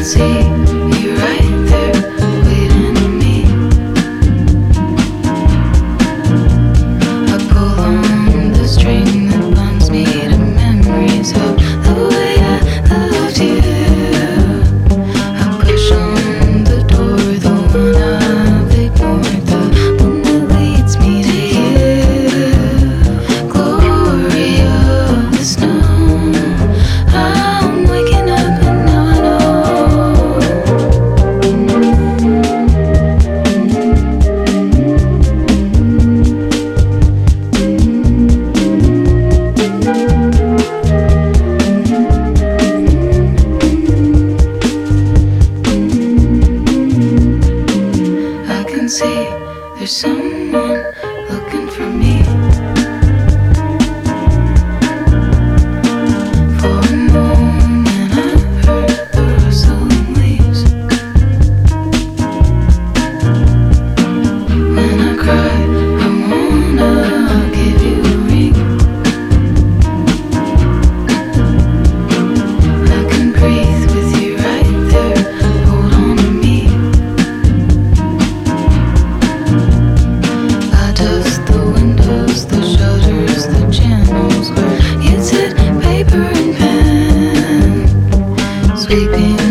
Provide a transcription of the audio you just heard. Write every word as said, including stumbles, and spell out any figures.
see you right there waiting on me. I pull on the string that binds me to memories of the way I loved you. I push on the door, the one I've ignored, the one that leads me to you. Glory of the snow, I'm waking up and now I know. I can see there's someone looking for me. For a moment I heard the rustling leaves. When I cry, I wanna give you a ring. I can breathe with you right there. Hold on to me. I dust the windows, the shutters, the channels where you said paper and pen, sweeping